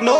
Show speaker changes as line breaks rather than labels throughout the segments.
No,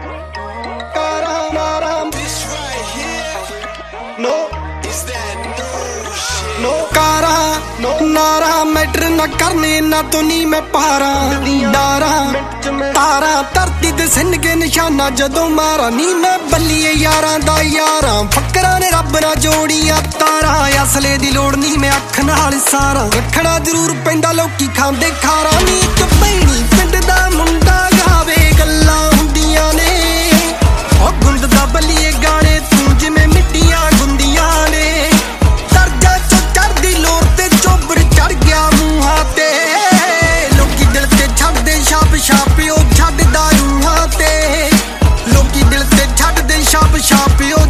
karam. This right here. No, is that new shit? No, no नारा matter न करने ना तो नी मैं पारा डारा तारा धरती ते सिन के निशाना जदों मारा नी मैं बल्लिए यारां दा यारां फकरां ने रब ना जोड़ियां तारा असले दी लोड़ नी मैं अख नाल सारा रखना जरूर पैंदा लोकी खांदे खारा नी तो पैणी पिंड दा मुंडा गावे गल्लां हुंदियां ने ओ गुंद दा बल्लिए गाने तू जिवें मिट्टियां गुंदियां ने दर्जा च चढ़दी लोर ते चोबर चढ़ गया मूहां ते लोकी दिल ते छड्डदे छाप छाप ओ छड्डदा रूहां ते लोकी दिल ते छड्डदे छाप छाप ओ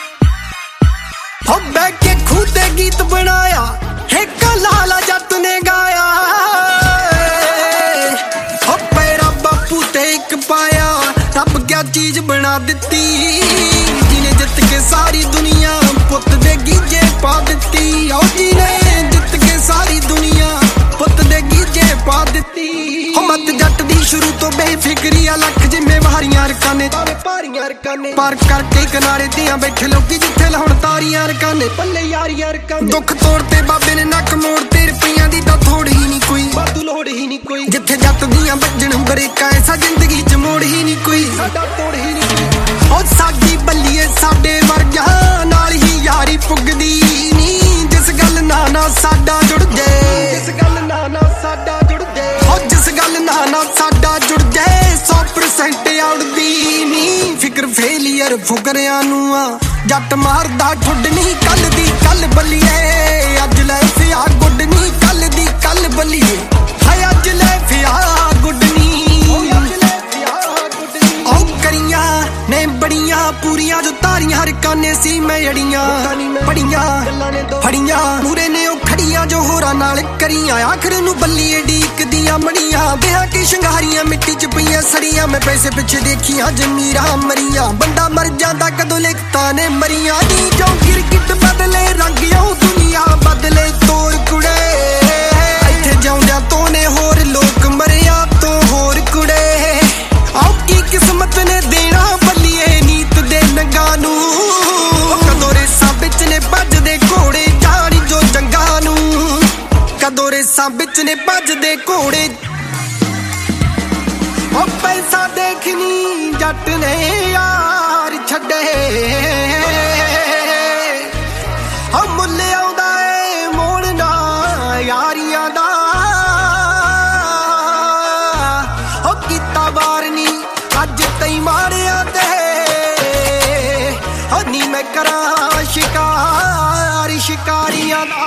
हो बैठ के खुद दे गीत बनाया एक लाला जट ने गाया हो पैरा बापू ते एक पाया रब क्या चीज बना दिती जिने जित के सारी दुनिया पुत दे गीजे पा दिती ओ जिने जित के सारी दुनिया पुत दे गीजे पा दिती हो मत जट दी शुरू तो बेफिक्री लख जिम्मेवारियां रकाने पार करके किनारे दियां बैठे लोकी जिथे लाउण तारियां रकाने पल्ले यारियां रकाने दुख तोड़ ते बाबे ने नक मोड़ ते रुपइयां दी तां थोड़ ही नहीं कोई वाधू लोड़ ही नहीं कोई जिथे जट दियां बजण बरेका ऐसा जिंदगी च मोड़ ही नहीं कोई साडा तोड़ ही नहीं कोई ओ साडी बल्लीए साडे वर्गा नाल ही यारी पुगदी नी जिस गल ना साडा जुड़ जाए जिस गल ना साडा जुड़ जाए ओ जिस गल ना साडा जुड़ जाए 100% आउड़दी नी फिक्र फेलियर फुकरियां नूं आ जट मारदा ठुड नहीं कल दी कल बल्लीए अज ले फिया गुड नहीं कल दी कल बल्लीए हाय अज ले फिया गुड नहीं ओ करियां ने बड़ियां पूरियां जो तारियां हर काने सी मैं अड़ियां पड़ियां फड़ियां मूरे ने ओ खड़ियां जो होरां नाल करियां आखिर नूं बल्लीए डीक दियां मड़ियां बेहा की शंगारियां मिट्टी च पईयां सड़ियां मैं पैसे पिछे देखियां जमीरा मरियां बंदा मर जांदा कदों लिखता ने मरियां नी जो गिरगिट बदले रंग ओ दुनिया बदले तोड़ कुड़े इत्थे जाउंदियां तो ने होर लोक मरिया तो होर कुड़े आओ की किस्मत ने देना बल्लीए नीत दे नंगा नूं कदों रेसां विच ने भजदे घोड़े जानी जो जंगा नूं कदों रेसां विच ने भजदे घोड़े ओ पैसा देखनी जट ने यार छड्डे ओ मुल्ल आउंदा ए मोड़ना यारियां दा ओ कीता वारनी अज तई मारिया ते ओ नी मैं करां शिकार शिकारियां दा